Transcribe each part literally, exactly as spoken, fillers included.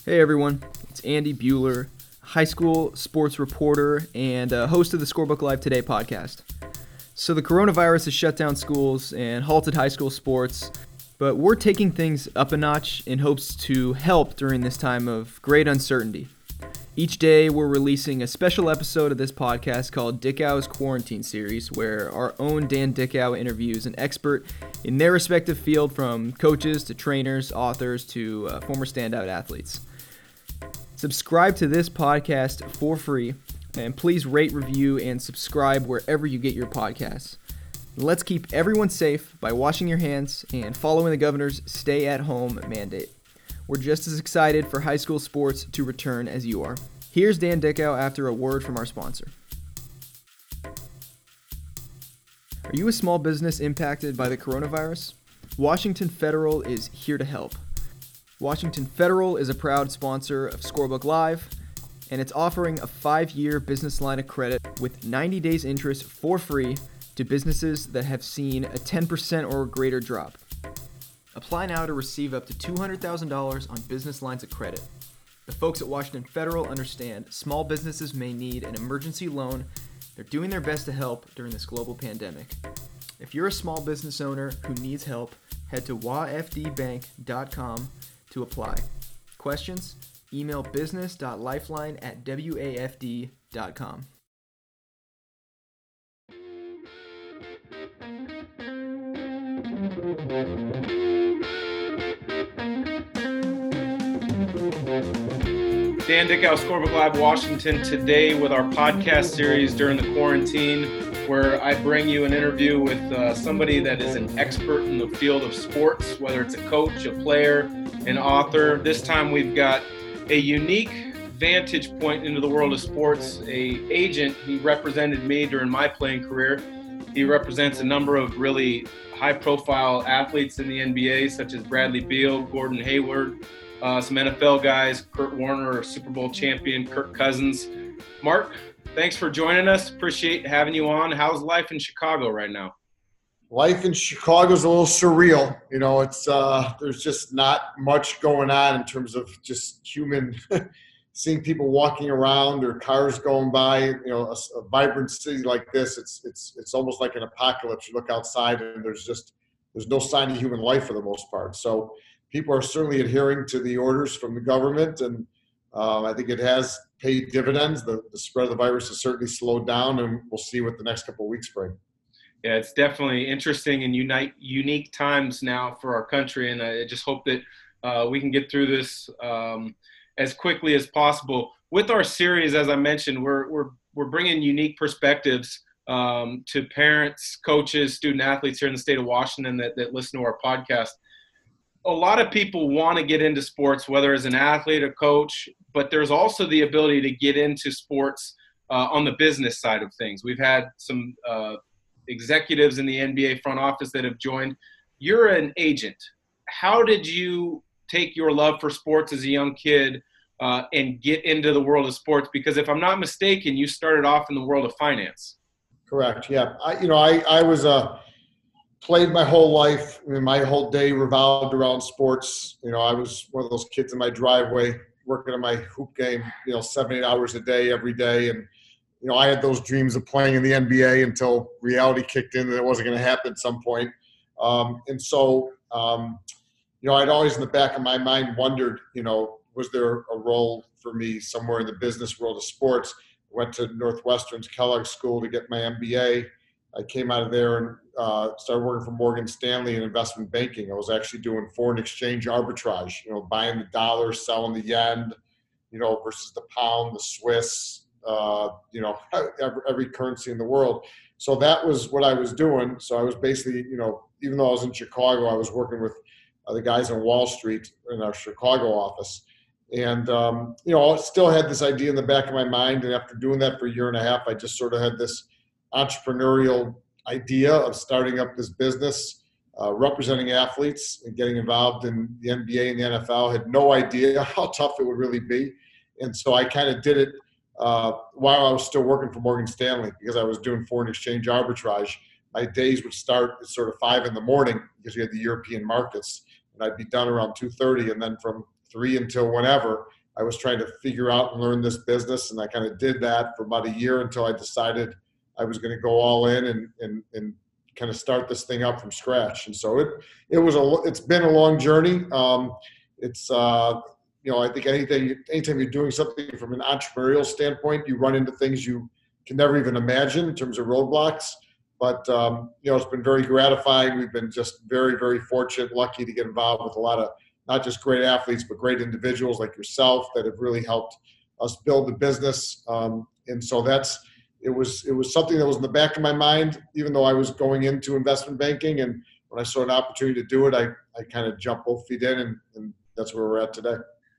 Hey everyone, it's Andy Bueller, high school sports reporter and uh, host of the Scorebook Live Today podcast. So the coronavirus has shut down schools and halted high school sports, but we're taking things up a notch in hopes to help during this time of great uncertainty. Each day we're releasing a special episode of this podcast called Dickau's Quarantine Series, where our own Dan Dickau interviews an expert in their respective field, from coaches to trainers, authors to uh, former standout athletes. Subscribe to this podcast for free, and please rate, review, and subscribe wherever you get your podcasts. Let's keep everyone safe by washing your hands and following the governor's stay-at-home mandate. We're just as excited for high school sports to return as you are. Here's Dan Dickau after a word from our sponsor. Are you a small business impacted by the coronavirus? Washington Federal is here to help. Washington Federal is a proud sponsor of Scorebook Live, and it's offering a five-year business line of credit with ninety days interest for free to businesses that have seen a ten percent or greater drop. Apply now to receive up to two hundred thousand dollars on business lines of credit. The folks at Washington Federal understand small businesses may need an emergency loan. They're doing their best to help during this global pandemic. If you're a small business owner who needs help, head to w a f d bank dot com to apply. Questions? Email business.lifeline at w a f d dot com. Dan Dickau, Scorebook Live, Washington, today with our podcast series during the quarantine, where I bring you an interview with uh, somebody that is an expert in the field of sports, whether it's a coach, a player, an author. This time we've got a unique vantage point into the world of sports, a agent. He represented me during my playing career. He represents a number of really high-profile athletes in the N B A, such as Bradley Beal, Gordon Hayward, uh, some N F L guys, Kurt Warner, Super Bowl champion, Kirk Cousins. Mark, thanks for joining us. Appreciate having you on. How's life in Chicago right now? Life in Chicago is a little surreal. You know, it's uh, there's just not much going on in terms of just human, seeing people walking around or cars going by. You know, a, a vibrant city like this, it's it's it's almost like an apocalypse. You look outside and there's just there's no sign of human life for the most part. So people are certainly adhering to the orders from the government, and uh, I think it has paid dividends. The, the spread of the virus has certainly slowed down, and we'll see what the next couple of weeks bring. Yeah, it's definitely interesting and unite, unique times now for our country, and I just hope that uh, we can get through this um, as quickly as possible. With our series, as I mentioned, we're we're we're bringing unique perspectives um, to parents, coaches, student athletes here in the state of Washington that, that listen to our podcast. A lot of people want to get into sports, whether as an athlete or coach, but there's also the ability to get into sports uh, on the business side of things. We've had some uh, executives in the N B A front office that have joined. You're an agent. How did you take your love for sports as a young kid uh, and get into the world of sports? Because if I'm not mistaken, you started off in the world of finance. Correct. Yeah. I, you know, I, I was a, played my whole life. I mean, my whole day revolved around sports. You know, I was one of those kids in my driveway working on my hoop game, you know, seven, eight hours a day, every day. And, you know, I had those dreams of playing in the N B A until reality kicked in and it wasn't going to happen at some point. Um, and so, um, you know, I'd always in the back of my mind wondered, you know, was there a role for me somewhere in the business world of sports? Went to Northwestern's Kellogg School to get my M B A. I came out of there and uh, started working for Morgan Stanley in investment banking. I was actually doing foreign exchange arbitrage, you know, buying the dollar, selling the yen, you know, versus the pound, the Swiss, uh, you know, every, every currency in the world. So that was what I was doing. So I was basically, you know, even though I was in Chicago, I was working with uh, the guys on Wall Street in our Chicago office. And, um, you know, I still had this idea in the back of my mind. And after doing that for a year and a half, I just sort of had this entrepreneurial idea of starting up this business, uh, representing athletes and getting involved in the N B A and the N F L. I had no idea how tough it would really be. And so I kind of did it uh, while I was still working for Morgan Stanley, because I was doing foreign exchange arbitrage. My days would start at sort of five in the morning because we had the European markets, and I'd be done around two thirty. And then from three until whenever, I was trying to figure out and learn this business. And I kind of did that for about a year until I decided I was going to go all in and, and, and kind of start this thing up from scratch. And so it, it was a, it's been a long journey. Um, it's, uh, you know, I think anything, anytime you're doing something from an entrepreneurial standpoint, you run into things you can never even imagine in terms of roadblocks. But, um, you know, it's been very gratifying. We've been just very, very fortunate, lucky to get involved with a lot of not just great athletes, but great individuals like yourself that have really helped us build the business. Um, and so that's, it was, it was something that was in the back of my mind, even though I was going into investment banking. And when I saw an opportunity to do it, I, I kind of jumped both feet in, and, and that's where we're at today.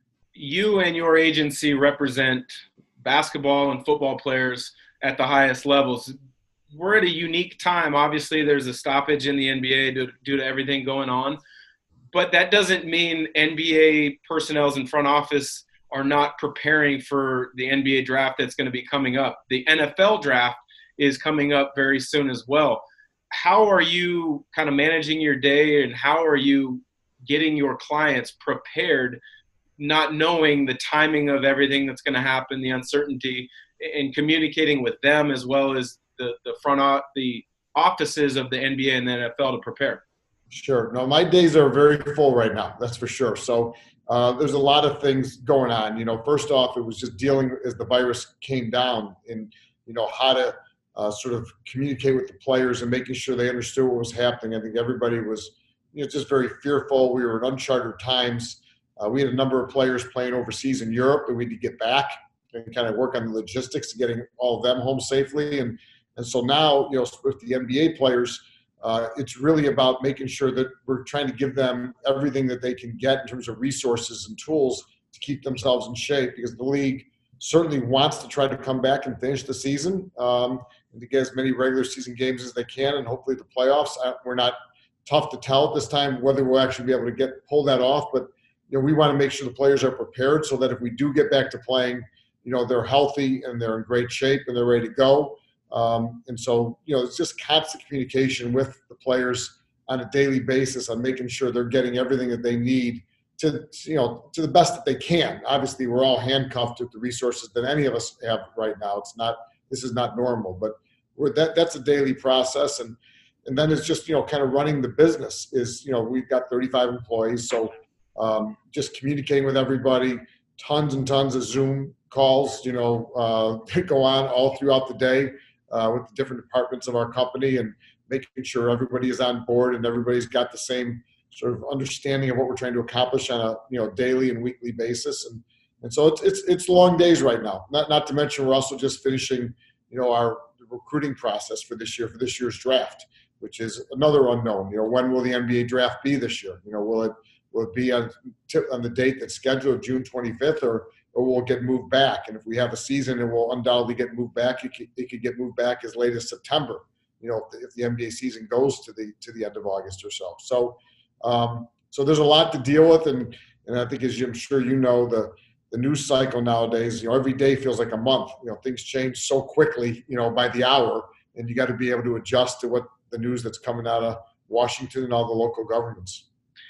You and your agency represent basketball and football players at the highest levels. We're at a unique time. Obviously, there's a stoppage in the N B A due, due to everything going on. But that doesn't mean N B A personnel in front office are not preparing for the N B A draft that's going to be coming up. The N F L draft is coming up very soon as well. How are you kind of managing your day, and how are you getting your clients prepared, not knowing the timing of everything that's going to happen, the uncertainty, and communicating with them as well as the, the front o- the offices of the N B A and the N F L to prepare? Sure. No, my days are very full right now. That's for sure. So uh, there's a lot of things going on. You know, first off, it was just dealing as the virus came down, and, you know, how to uh, sort of communicate with the players and making sure they understood what was happening. I think everybody was, you know, just very fearful. We were in uncharted times. Uh, we had a number of players playing overseas in Europe that we had to get back and kind of work on the logistics of getting all of them home safely. And and so now, you know, with the N B A players, uh, it's really about making sure that we're trying to give them everything that they can get in terms of resources and tools to keep themselves in shape, because the league certainly wants to try to come back and finish the season um, and to get as many regular season games as they can, and hopefully the playoffs. I, we're not tough to tell at this time whether we'll actually be able to get pull that off, but you know, we want to make sure the players are prepared so that if we do get back to playing, you know, they're healthy and they're in great shape and they're ready to go. Um, and so, you know, it's just constant communication with the players on a daily basis on making sure they're getting everything that they need to, you know, to the best that they can. Obviously, we're all handcuffed with the resources that any of us have right now. It's not, this is not normal, but we're, that that's a daily process. And, and then it's just, you know, kind of running the business is, you know, we've got thirty-five employees. So um, just communicating with everybody, tons and tons of Zoom calls, you know, uh, go on all throughout the day. Uh, with the different departments of our company, and making sure everybody is on board and everybody's got the same sort of understanding of what we're trying to accomplish on a, you know, daily and weekly basis. And and so it's it's it's long days right now. Not not to mention we're also just finishing, you know, our recruiting process for this year for this year's draft, which is another unknown. You know, when will the N B A draft be this year? You know, will it will it be on on the date that's scheduled, June twenty-fifth, or or will it get moved back? And if we have a season, it will undoubtedly get moved back. It could, it could get moved back as late as September, you know, if the N B A season goes to the to the end of August or so. So um, so there's a lot to deal with. And and I think, as I'm sure you know, the, the news cycle nowadays, you know, every day feels like a month. You know, things change so quickly, you know, by the hour. And you got to be able to adjust to what the news that's coming out of Washington and all the local governments.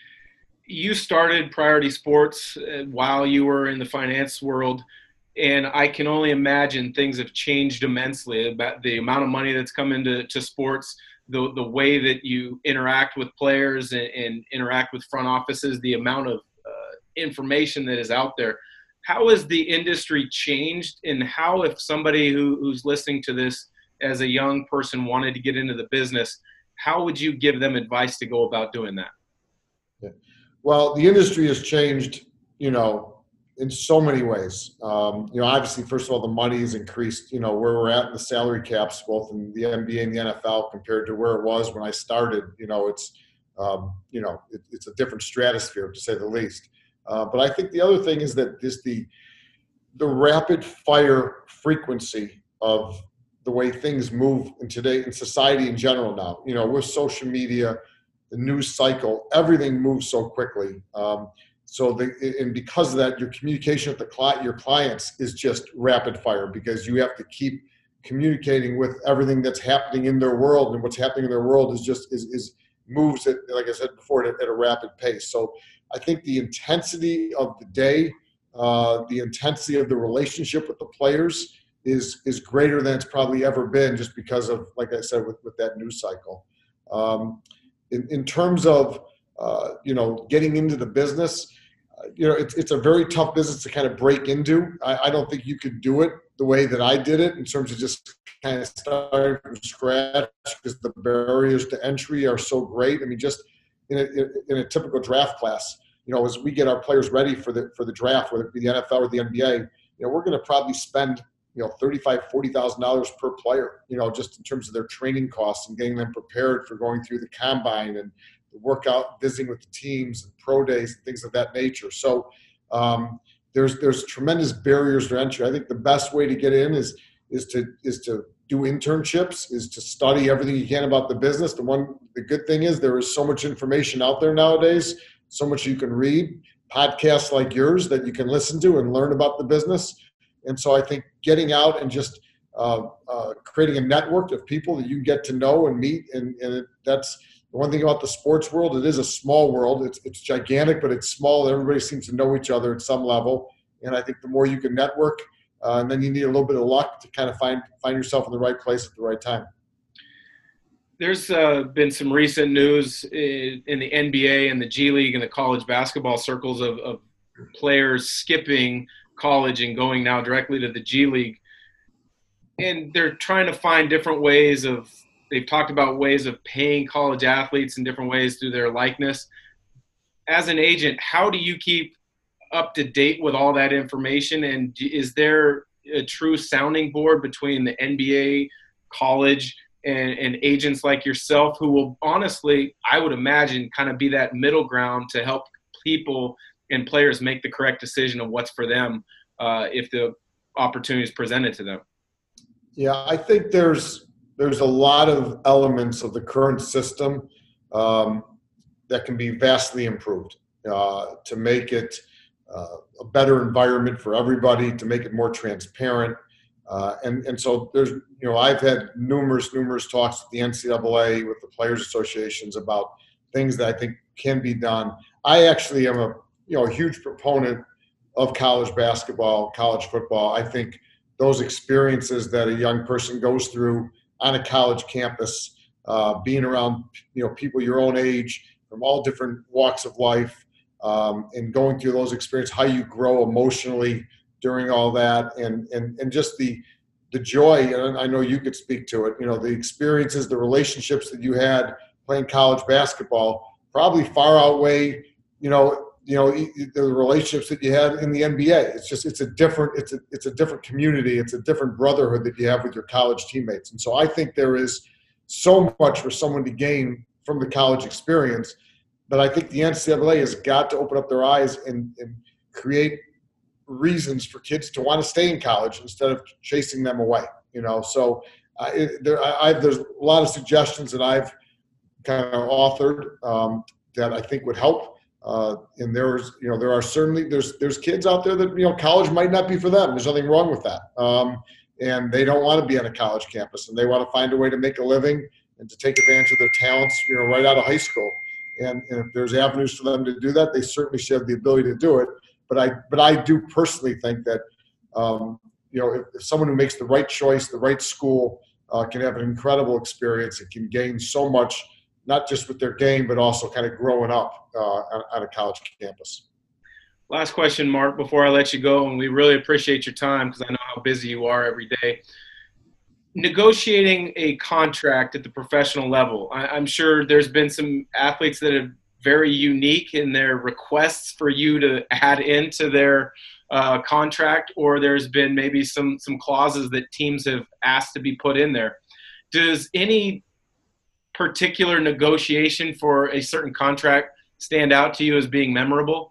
You started Priority Sports while you were in the finance world, and I can only imagine things have changed immensely about the amount of money that's come into to sports, the the way that you interact with players and, and interact with front offices, the amount of uh, information that is out there. How has the industry changed, and how, if somebody who, who's listening to this as a young person wanted to get into the business, how would you give them advice to go about doing that? Yeah. Well, the industry has changed, you know, in so many ways. Um, you know, obviously, first of all, the money has increased, you know, where we're at in the salary caps, both in the N B A and the N F L compared to where it was when I started. You know, it's, um, you know, it, it's a different stratosphere, to say the least. Uh, but I think the other thing is that this the the rapid fire frequency of the way things move in today in society in general now, you know, with social media, the news cycle, everything moves so quickly. Um, so the, and because of that, your communication with the client, your clients is just rapid fire, because you have to keep communicating with everything that's happening in their world, and what's happening in their world is just, is, is moves at, like I said before, at, at a rapid pace. So I think the intensity of the day, uh, the intensity of the relationship with the players is is greater than it's probably ever been, just because of, like I said, with, with that news cycle. Um, in, in terms of, uh, you know, getting into the business, uh, you know, it's, it's a very tough business to kind of break into. I, I don't think you could do it the way that I did it, in terms of just kind of starting from scratch, because the barriers to entry are so great. I mean, just in a, in a typical draft class, you know, as we get our players ready for the for the draft, whether it be the N F L or the N B A, you know, we're going to probably spend, you know, thirty-five thousand dollars, forty thousand dollars per player, you know, just in terms of their training costs and getting them prepared for going through the combine and the workout, visiting with the teams and pro days and things of that nature. So um, there's there's tremendous barriers to entry. I think the best way to get in is is to is to do internships, is to study everything you can about the business. The one the good thing is there is so much information out there nowadays, so much you can read, podcasts like yours that you can listen to and learn about the business. And so I think getting out and just uh, uh, creating a network of people that you get to know and meet, and, and it, that's the one thing about the sports world. It is a small world. It's it's gigantic, but it's small. Everybody seems to know each other at some level. And I think the more you can network, uh, and then you need a little bit of luck to kind of find find yourself in the right place at the right time. There's uh, been some recent news in, in the N B A and the G League and the college basketball circles of, of players skipping college and going now directly to the G League. And they're trying to find different ways of – they've talked about ways of paying college athletes in different ways through their likeness. As an agent, how do you keep up to date with all that information? And is there a true sounding board between the N B A, college, and, and agents like yourself who will honestly, I would imagine, kind of be that middle ground to help people and players make the correct decision of what's for them uh, if the opportunity is presented to them? Yeah, I think there's there's a lot of elements of the current system um, that can be vastly improved uh, to make it uh, a better environment for everybody, to make it more transparent. Uh, and, and so there's, you know, I've had numerous, numerous talks with the N C double A, with the players associations about things that I think can be done. I actually am a, you know, a huge proponent of college basketball, college football. I think those experiences that a young person goes through on a college campus, uh, being around, you know, people your own age from all different walks of life, um, and going through those experiences, how you grow emotionally during all that, and and and just the the joy, and I know you could speak to it, you know, the experiences, the relationships that you had playing college basketball probably far outweigh, you know, you know, the relationships that you had in the N B A. It's just, it's a different, it's a, it's a different community. It's a different brotherhood that you have with your college teammates. And so I think there is so much for someone to gain from the college experience, but I think the N C double A has got to open up their eyes and, and create reasons for kids to want to stay in college instead of chasing them away, you know? So uh, it, there, I, I've, there's a lot of suggestions that I've kind of authored um, that I think would help. Uh, and there's, you know, there are certainly, there's, there's kids out there that, you know, college might not be for them. There's nothing wrong with that. Um, and they don't want to be on a college campus, and they want to find a way to make a living and to take advantage of their talents, you know, right out of high school. And, and if there's avenues for them to do that, they certainly should have the ability to do it. But I, but I do personally think that, um, you know, if, if someone who makes the right choice, the right school, uh, can have an incredible experience, it can gain so much, not just with their game, but also kind of growing up uh, on, on a college campus. Last question, Mark, before I let you go, and we really appreciate your time because I know how busy you are every day. Negotiating a contract at the professional level, I, I'm sure there's been some athletes that are very unique in their requests for you to add into their uh, contract, or there's been maybe some some clauses that teams have asked to be put in there. Does any particular negotiation for a certain contract stand out to you as being memorable?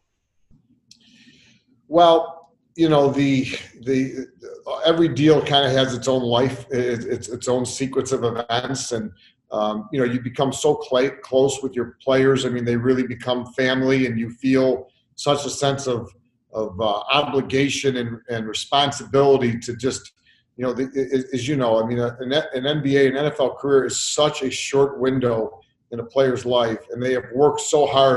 Well, you know, the the every deal kind of has its own life, it's its own sequence of events, and um, you know, you become so cl- close with your players. I mean, they really become family, and you feel such a sense of of uh, obligation and, and responsibility to just, you know, the, as you know, I mean, an, an N B A, an N F L career is such a short window in a player's life, and they have worked so hard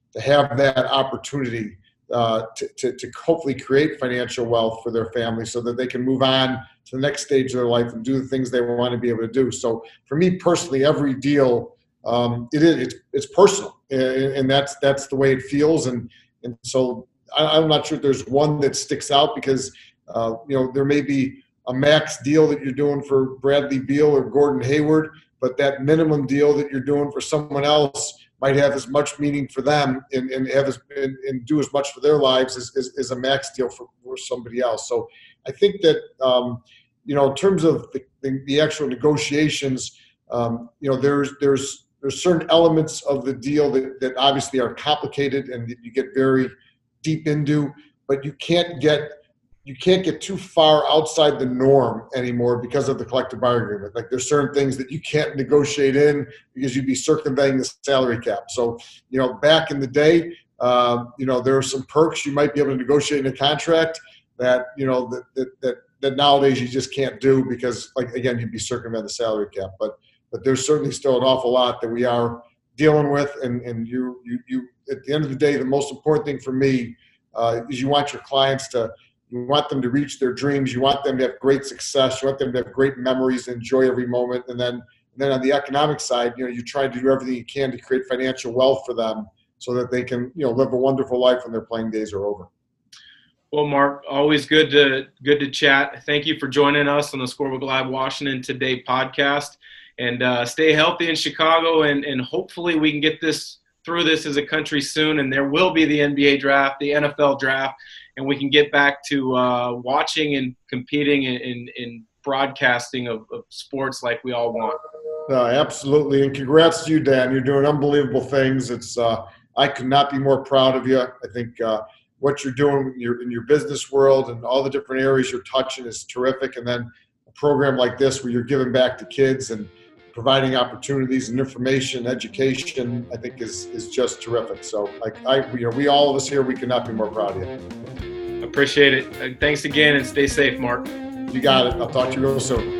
to have that opportunity uh, to, to, to hopefully create financial wealth for their family so that they can move on to the next stage of their life and do the things they want to be able to do. So for me personally, every deal, um, it is, it's, it's personal, and, and that's, that's the way it feels. And, and so I, I'm not sure if there's one that sticks out because, uh, you know, there may be a max deal that you're doing for Bradley Beal or Gordon Hayward, but that minimum deal that you're doing for someone else might have as much meaning for them and, and have as, and, and do as much for their lives as, as, as a max deal for, for somebody else. So I think that, um, you know, in terms of the, the, the actual negotiations, um, you know, there's, there's, there's certain elements of the deal that, that obviously are complicated and that you get very deep into, but you can't get, you can't get too far outside the norm anymore because of the collective bargaining agreement. Like there's certain things that you can't negotiate in because you'd be circumventing the salary cap. So, you know, back in the day, uh, you know, there are some perks you might be able to negotiate in a contract that, you know, that, that, that, that nowadays you just can't do because, like, again, you'd be circumventing the salary cap. But, but there's certainly still an awful lot that we are dealing with. And, and you, you, you, at the end of the day, the most important thing for me uh, is you want your clients to, you want them to reach their dreams. You want them to have great success. You want them to have great memories and enjoy every moment. And then, and then on the economic side, you know, you try to do everything you can to create financial wealth for them so that they can, you know, live a wonderful life when their playing days are over. Well, Mark, always good to good to chat. Thank you for joining us on the Scorebook Live Washington Today podcast. And uh, stay healthy in Chicago, and, and hopefully we can get this through this as a country soon. And there will be the N B A draft, the N F L draft, and we can get back to uh, watching and competing in, in, in broadcasting of, of sports like we all want. Uh, absolutely. And congrats to you, Dan. You're doing unbelievable things. It's uh, I could not be more proud of you. I think uh, what you're doing in your, in your business world and all the different areas you're touching is terrific. And then a program like this where you're giving back to kids and providing opportunities and information, education, I think is is just terrific. So, like I, you know, we all of us here, we cannot be more proud of you. Appreciate it. Thanks again, and stay safe, Mark. You got it. I'll talk to you real soon.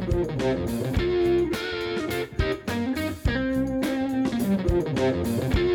Thank you.